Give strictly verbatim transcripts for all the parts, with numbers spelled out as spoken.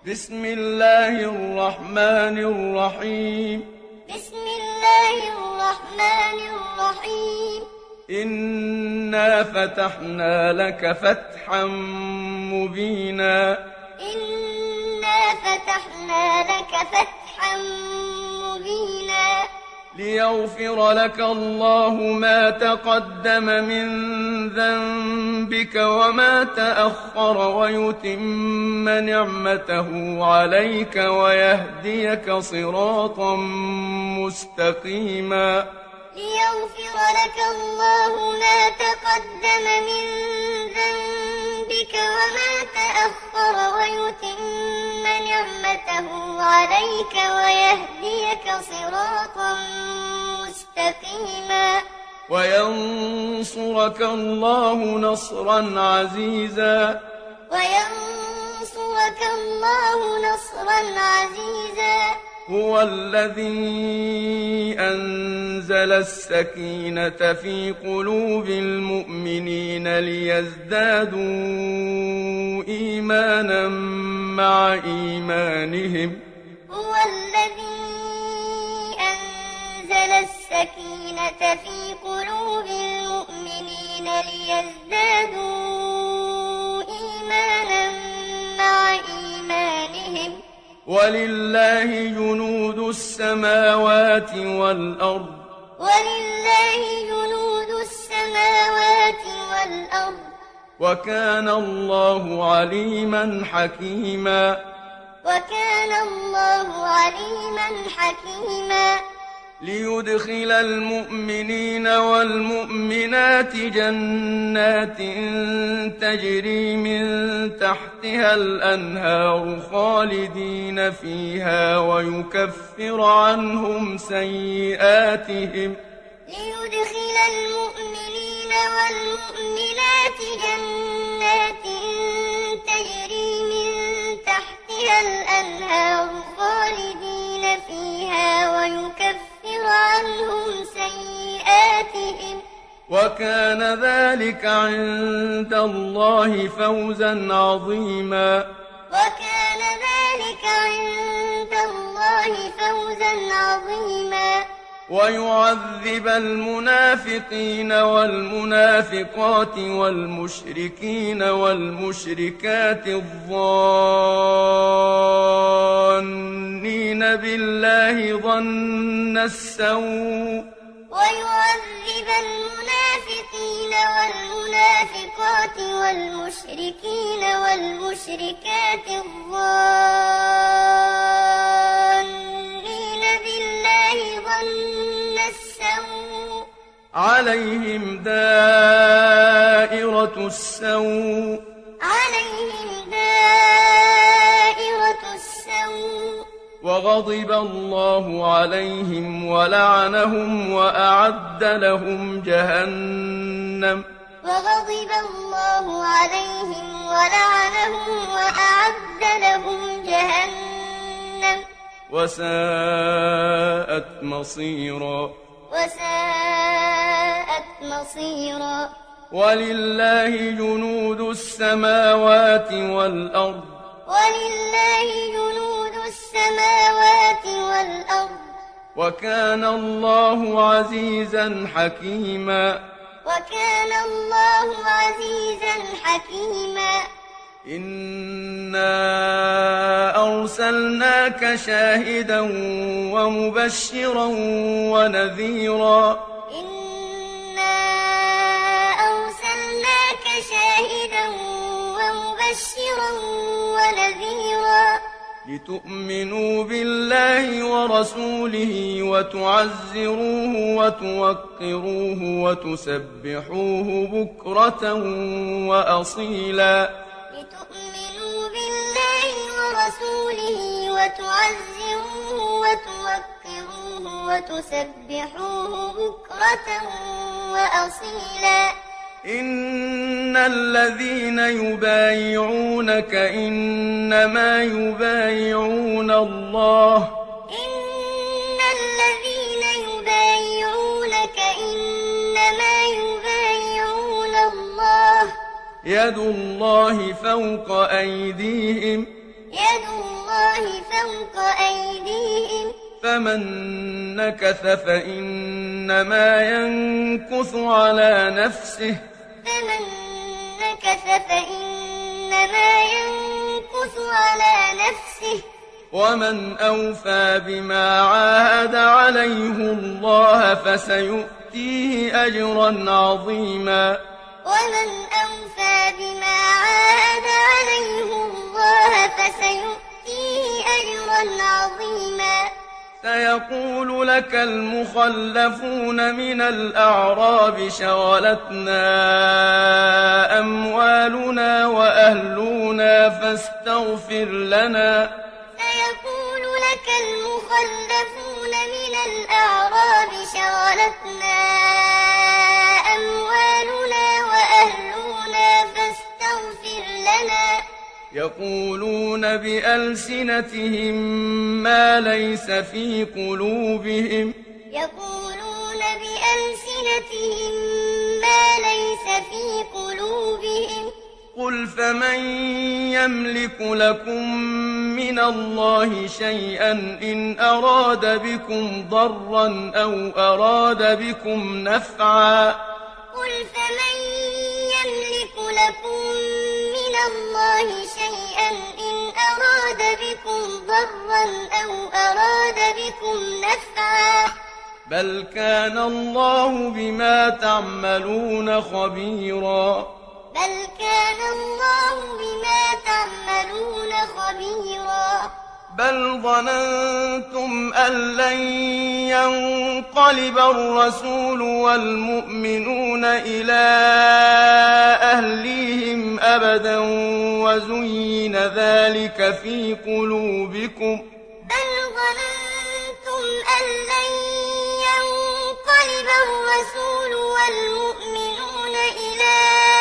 بسم الله الرحمن الرحيم بسم الله الرحمن الرحيم إنا فتحنا لك فتحا مبينا إنا فتحنا لك فتحا مبينا ليغفر لك الله ما تقدم من ذنبك وما تأخر ويتم نعمته عليك ويهديك صراطا مستقيما ليغفر لك الله ما تقدم من ذنبك وما تأخر ويتم نعمته عليك ويهديك صراطا مستقيما وينصرك الله نصرا عزيزا وينصرك الله نصرا عزيزا هو الذي أنزل السكينة في قلوب المؤمنين ليزدادوا إيمانا مع إيمانهم هو الذي أنزل السكينة في قلوب المؤمنين ليزدادوا إيمانا مع إيمانهم ولله جنود السماوات والأرض ولله جنود السماوات والأرض وكان الله عليما حكيما وكان الله عليما حكيما ليدخل المؤمنين والمؤمنات جنات تجري من تحتها الأنهار خالدين فيها ويكفر عنهم سيئاتهم ليدخل المؤمنين والمؤمنات جنات تجري من تحتها الأنهار خالدين فيها ويكفر عنهم سيئاتهم وكان ذلك عند الله فوزا عظيما وكان ذلك عند الله فوزا عظيما ويعذب المنافقين والمنافقات والمشركين والمشركات الظانين بالله ظن السوء ويعذب المنافقين والمنافقات والمشركين والمشركات الظانين بالله ظن السوء عليهم دائرة السوء عليهم دائرة السوء وغضب الله عليهم ولعنهم وأعد لهم جهنم وغضب الله عليهم ولعنهم وأعد لهم جهنم وساءت مصيرا وساءت مصيرا ولله جنود السماوات والأرض ولله جنود السماوات والأرض وكان الله عزيزا حكيما وكان الله عزيزا حكيما إنا أرسلناك شاهدا ومبشرا ونذيرا إنا أرسلناك شاهدا ومبشرا ونذيرا لتؤمنوا بالله ورسوله وتعزروه وتوقروه وتسبحوه بكرة وأصيلا لتؤمنوا بالله ورسوله وتعزروه وتوقروه وتسبحوه بكرة وأصيلا إن الذين يبايعونك إنما يبايعون الله إن الذين يبايعونك إنما يبايعون الله يد الله فوق أيديهم يد الله فوق أيديهم فمن نكث فإنما ينكث على نفسه فمن نكث فإنما ينكث على نفسه ومن أوفى بما عاهد عليه الله فسيؤتيه أجرا عظيما ومن أوفى بما عاهد عليه الله فسيؤتيه أجرا عظيما سيقول لك المخلفون من الأعراب شغلتنا أموالنا وأهلنا فاستغفر لنا سيقول لك المخلفون من الأعراب شغلتنا أموالنا وأهلنا فاستغفر لنا يقولون بألسنتهم ما ليس في قلوبهم يقولون بألسنتهم ما ليس في قلوبهم قل فمن يملك لكم من الله شيئا إن أراد بكم ضرا أو أراد بكم نفعا قل فمن يملك لكم من الله شيئا إن أراد بكم ضرا أو أراد بكم نفعا بل كان الله بما تعملون خبيرا بل كان الله بما تعملون خبيرا بل ظننتم أن لن ينقلب الرسول والمؤمنون إلى أهليهم أبدا وزين ذلك في قلوبكم بل ظننتم أن لن ينقلب الرسول والمؤمنون إلى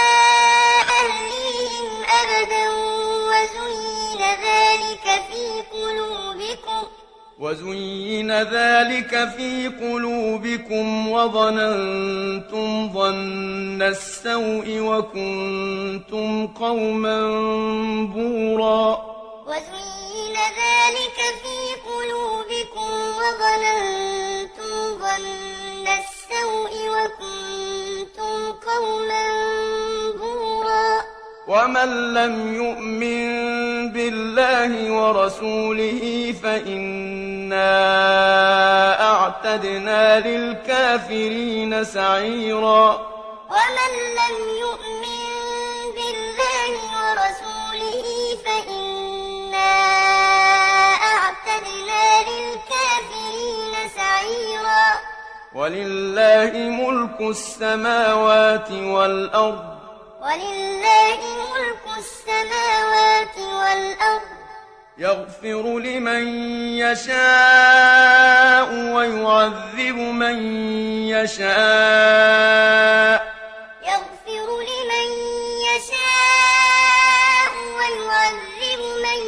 أهليهم أبدا وزين ذلك في قلوبكم وزين ذلك في قلوبكم وظننتم ظن السوء وكنتم قوما بورا وزين ذلك في قلوبكم وظننتم ظن السوء وكنتم قوما بورا ومن لم يؤمن بالله ورسوله فإنا أعتدنا للكافرين سعيرا ومن لم يؤمن بالله ورسوله فإنا أعتدنا للكافرين سعيرا ولله ملك السماوات والأرض ولله ملك السماوات والأرض يغفر لمن يشاء ويعذب من يشاء يغفر لمن يشاء ويعذب من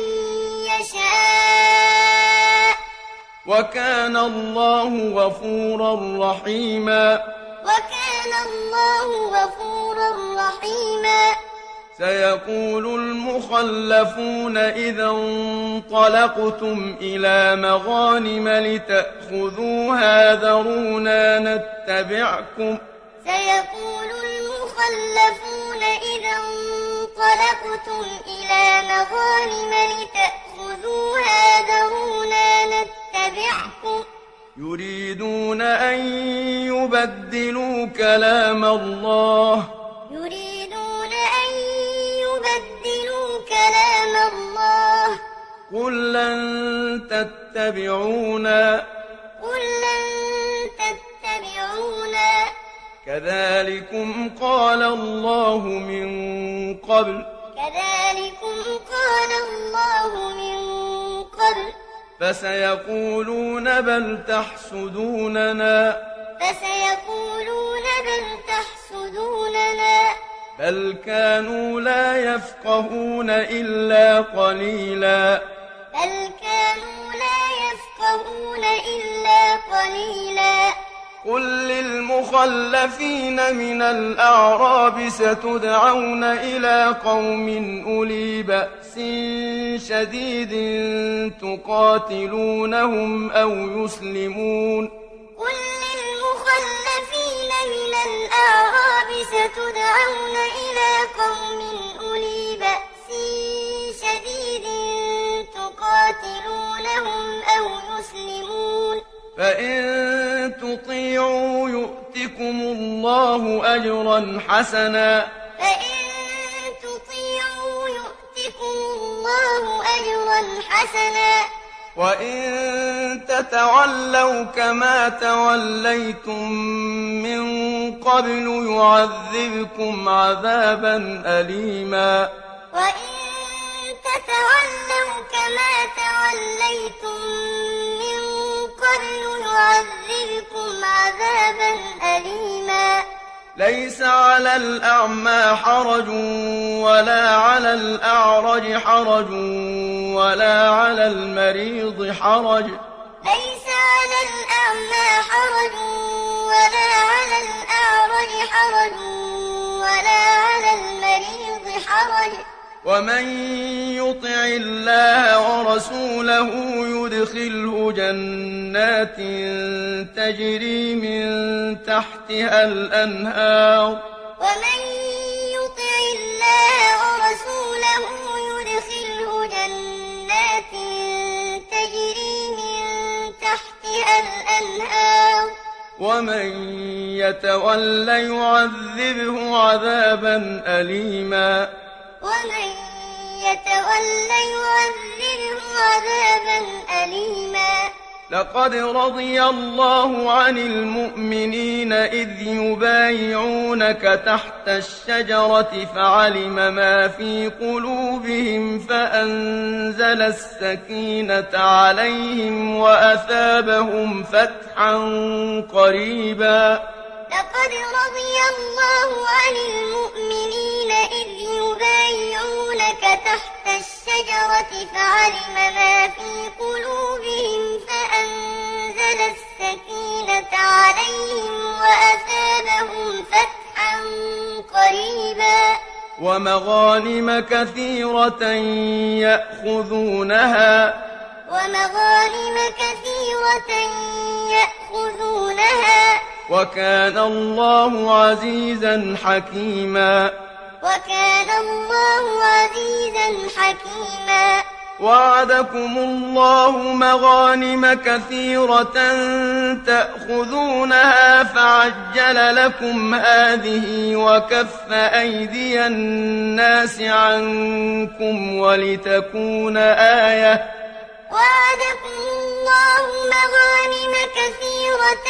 يشاء وكان الله غفورا رحيما وكان الله غفورا رحيما سيقول المخلفون إذا انطلقتم إلى مغانم لتأخذوها ذرونا نتبعكم سيقول المخلفون إذا انطلقتم إلى مغانم لتأخذوها ذرونا نتبعكم يريدون أن يبدلوا كلام الله يريدون أن يبدلوا كلام الله قل لن تتبعونا قل لن تتبعونا كذلكم قال الله من قبل كذلكم قال الله من قبل فسيقولون بل تحسدوننا فسيقولون بل تحسدوننا بل كانوا لا يفقهون إلا قليلا بل كانوا لا يفقهون إلا قليلا قل للمخلفين من الأعراب ستدعون إلى قوم أولي بأس شديد تقاتلونهم أو يسلمون قل للمخلفين من الأعراب ستدعون إلى قوم أولي بأس شديد تقاتلونهم أو يسلمون فإن تطيعوا يؤتكم الله أجرا حسنا فإن تطيعوا يؤتكم الله أجرا حسنا وإن تتولوا كما توليتم من قبل يعذبكم عذابا أليما وإن تتولوا كما توليتم من قبل يعذبكم عذابا أليما ليس على الأعمى حرج ولا على الأعرج حرج ولا على المريض حرج ليس على الأعمى حرج ولا على الأعرج حرج ولا على المريض حرج ومن يطع الله ورسوله يدخله جنات تجري من تحتها الأنهار ومن يطع الله ورسوله يدخله جنات تجري من تحتها الأنهار ومن يتول يعذبه عذابا أليما ومن يتول يعذبه عذابا أليما لقد رضي الله عن المؤمنين إذ يبايعونك تحت الشجرة فعلم ما في قلوبهم فأنزل السكينة عليهم وأثابهم فتحا قريبا لقد رضي الله عن المؤمنين إذ يبايعونك تحت الشجرة فعلم ما في قلوبهم فأنزل السكينة عليهم وأثابهم فتحا قريبا ومغانم كثيرة يأخذونها ومغانم كثيرة يأخذونها وكان الله عزيزا حكيما وكان الله عزيزا حكيما وعدكم الله مغانم كثيرة تأخذونها فعجل لكم هذه وكف أيدي الناس عنكم ولتكون آية وعدكم الله مغانم كثيرة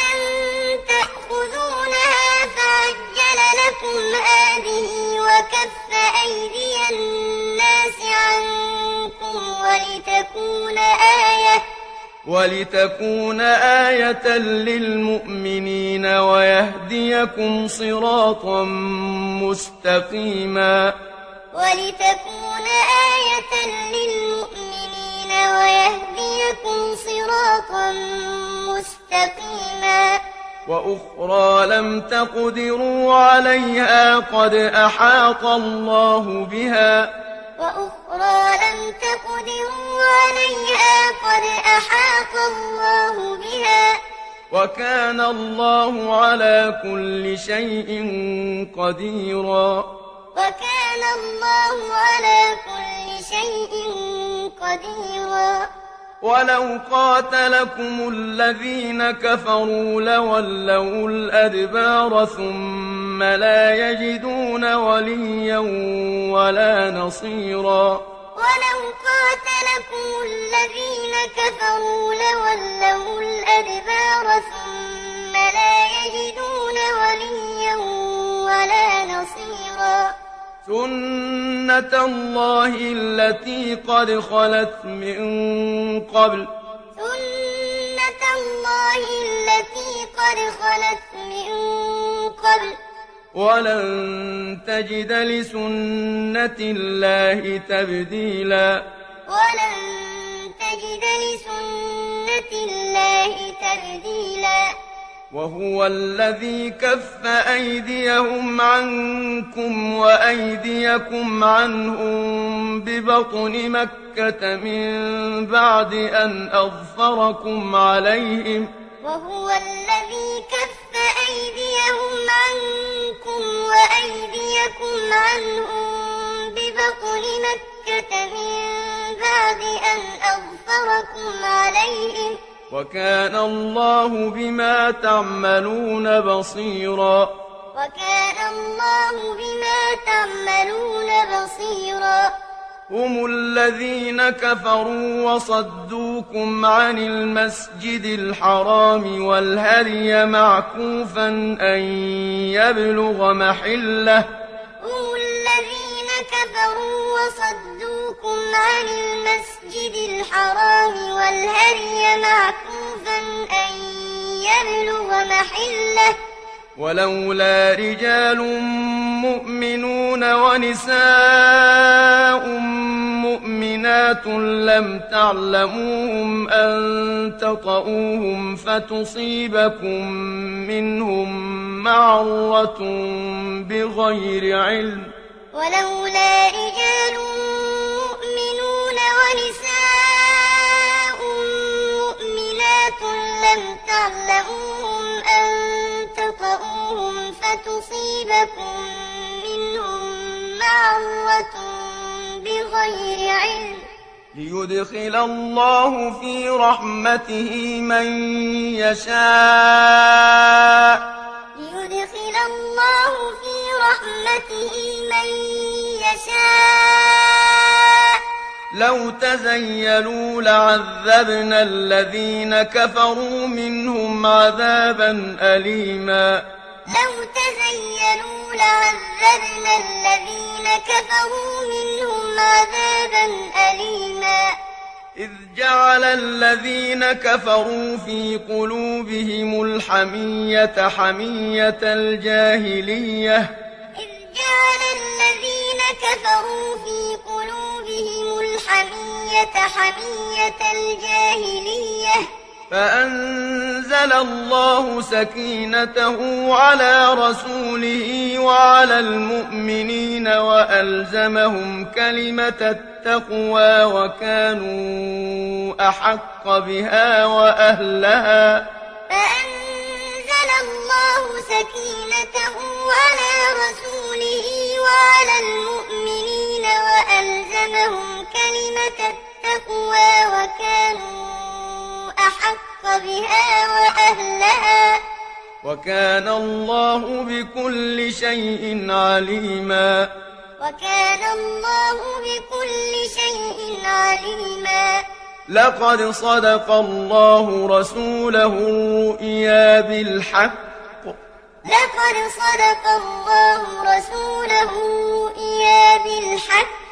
تأخذونها فعجل لكم هذه وكف أيدي الناس عنكم ولتكون آية ولتكون آية للمؤمنين ويهديكم صراطا مستقيما ولتكون آية للمؤمنين ويهديكم صراطا مستقيما وأخرى لم تقدروا عليها قد أحاط الله بها وأخرى لم تقدروا عليها قد أحاط الله بها وكان الله على كل شيء قديرا وكان الله على كل شيء قديرا ولو قاتلكم الذين كفروا لولوا الأدبار ثم لا يجدون وليا ولا نصيرا ولو قاتلكم الذين كفروا لولوا الأدبار ثم لا يجدون وليا ولا نصيرا سنة الله التي قد خلت من قبل سنة الله التي قد خلت من قبل ولن تجد لسنة الله تبديلا ولن تجد لسنة الله تبديلا وهو الذي كف أيديهم عنكم وأيديكم عنهم ببطن مكة من بعد أن أظفركم عليهم وهو الذي كف أيديهم عنكم وأيديكم عنهم ببطن مكة من بعد أن أظفركم عليهم وكان الله بما تعملون بصيرا وكان الله بما تعملون بصيرا هم الذين كفروا وصدوكم عن المسجد الحرام والهدي معكوفا أن يبلغ محله هم الذين كفروا وصدوكم عن المسجد الحرام والهدي معكوفا أن يبلغ محله ولولا رجال مؤمنون ونساء مؤمنات لم تعلموهم أن تطؤوهم فتصيبكم منهم معرة بغير علم ولولا رجال مؤمنون ونساء مؤمنات لم تعلموهم أن تطؤوهم فتصيبكم منهم معرة بغير علم ليدخل الله في رحمته من يشاء ليدخل الله في رحمته من يشاء لو تزيلوا لعذبنا الذين كفروا منهم عذابا أليما لو تزيلوا لعذبنا الذين كفروا منهم عذابا أليما إذ جعل الذين كفروا في قلوبهم الحمية حمية الجاهلية إذ جعل الذين كفروا في قلوبهم الحمية حمية الجاهلية فأنزل الله سكينته على رسوله وعلى المؤمنين وألزمهم كلمة التقوى وكانوا أحق بها وأهلها فأنزل الله سكينته على رسوله وعلى المؤمنين وألزمهم كلمة التقوى وكانوا أحق بها وأهلها وكان الله بكل شيء عليما وكان الله بكل شيء عليما لقد صدق الله رسوله الرؤيا بالحق لقد صدق الله رسوله الرؤيا بالحق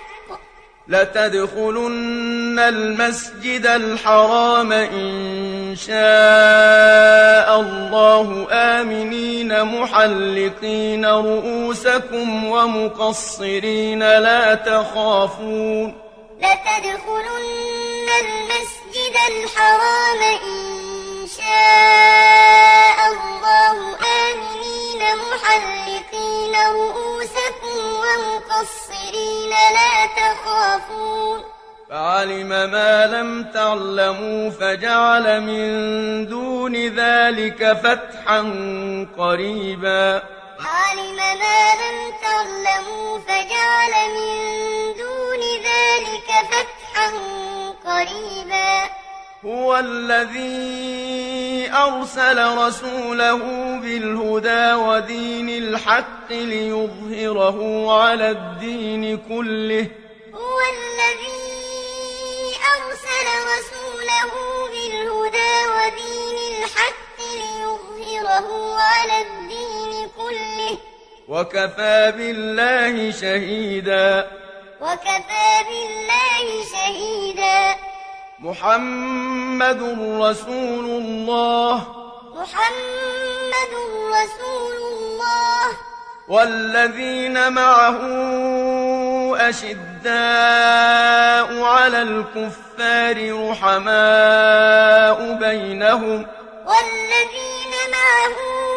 لتدخلن المسجد الحرام إن شاء الله آمنين محلقين رؤوسكم ومقصرين لا تخافون لتدخلن المسجد الحرام إن شاء الله آمنين محلقين رؤوسكم ومقصرين لا تخافون فعلم ما لم تعلموا فجعل من دون ذلك فتحا قريبا علم ما لم تعلموا فجعل من دون ذلك فتحا قريبا هو الذي أرسل رسوله بالهدى ودين الحق ليظهره على الدين كله هو الذي أرسل رسوله بالهدى ودين الحق ليظهره على الدين كله وكفى بالله شهيدا وكفى بالله شهيدا محمد رسول الله محمد رسول الله والذين معه أشداء على الكفار رحماء بينهم والذين معه معه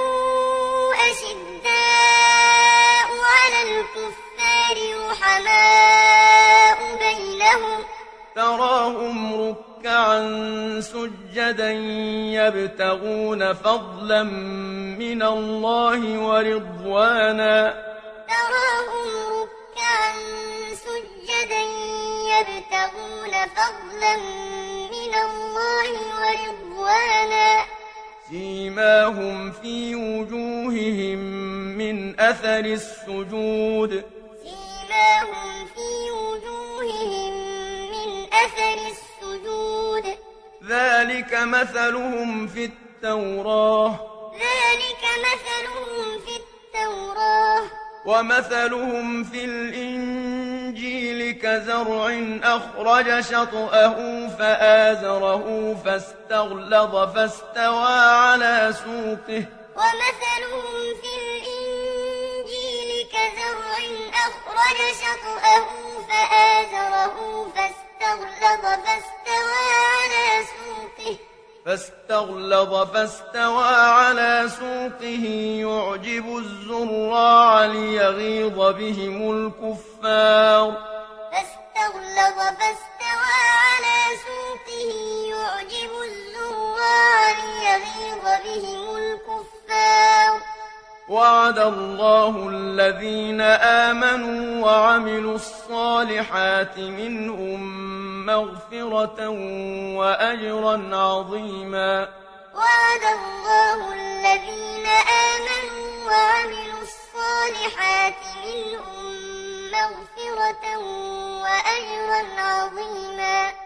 أشداء على الكفار رحماء بينهم تراهم ركعا سجدا يبتغون فضلا من الله ورضوانا تراهم ركعا سجدا يبتغون فضلا من الله ورضوانا سيماهم في وجوههم من أثر السجود سيماهم في وجوههم من أثر السجود ذلك مثلهم في التوراة ذلك مثلهم في التوراة ومثلهم في الإنجيل كزرع أخرج شطأه فآزره فاستغلظ فاستوى على سوقه ومثلهم في الإنجيل كزرع أخرج شطأه فآزره فاستغلظ فاستوى على سوقه فاستغلظ فاستوى على سوقه يعجب الزراع ليغيظ بهم الكفار فاستغلظ فاستوى على سوقه يعجب الزراع ليغيظ بهم الكفار وعد الله الذين آمنوا وعملوا الصالحات منهم مغفرة وأجرا عظيما وعد الله الذين آمنوا وعملوا الصالحات منهم مغفرة وأجرا عظيما